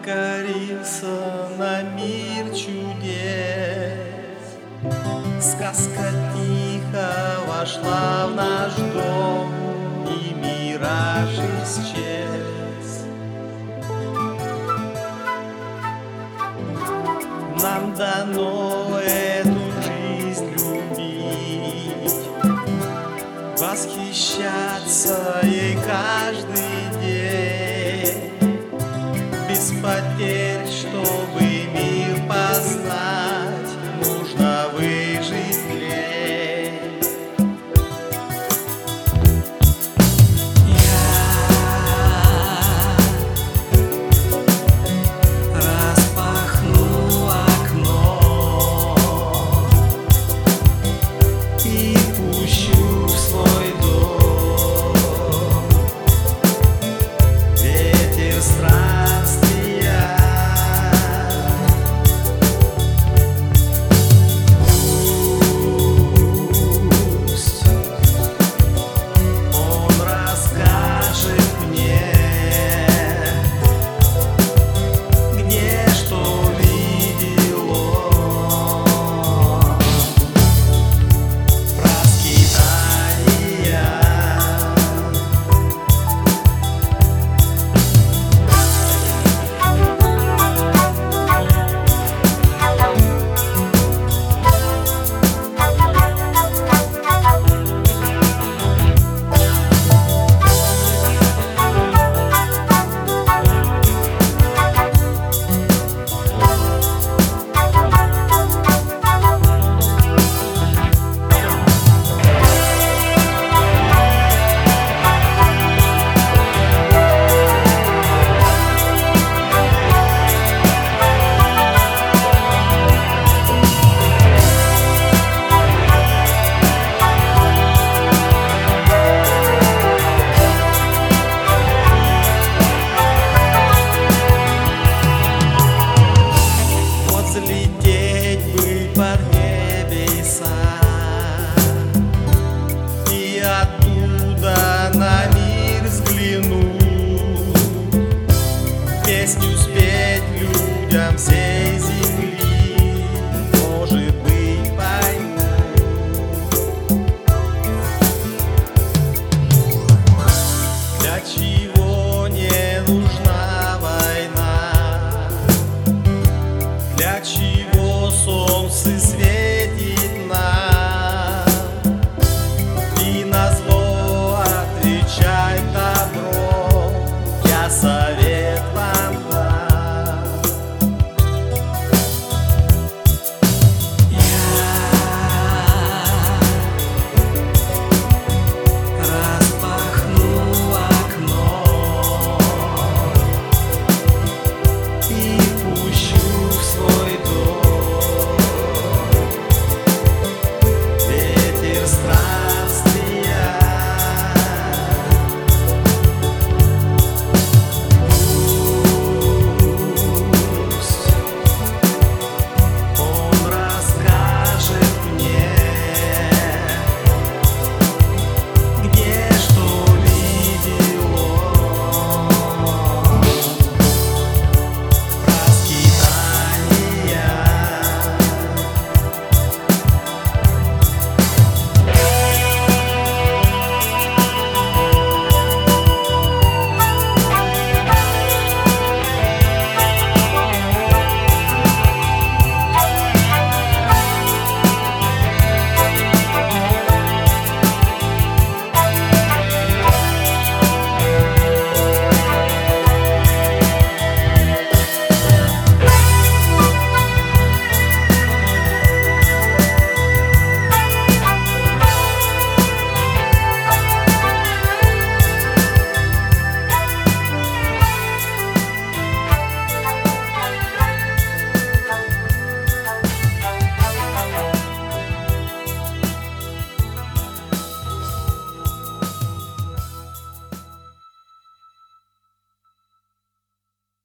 покорился на мир чудес. Сказка тихо вошла в наш дом, и мираж исчез. Нам дано эту жизнь любить, восхищаться ей каждый день, без потерь, чтобы мир познать, нужно выжить лень. Я распахну окно и пущу в свой дом ветер странствия. Пусть он расскажет мне, где что видел он, про скитания. Взлететь бы под небеса и оттуда на мир взглянуть, песню спеть людям всей земли.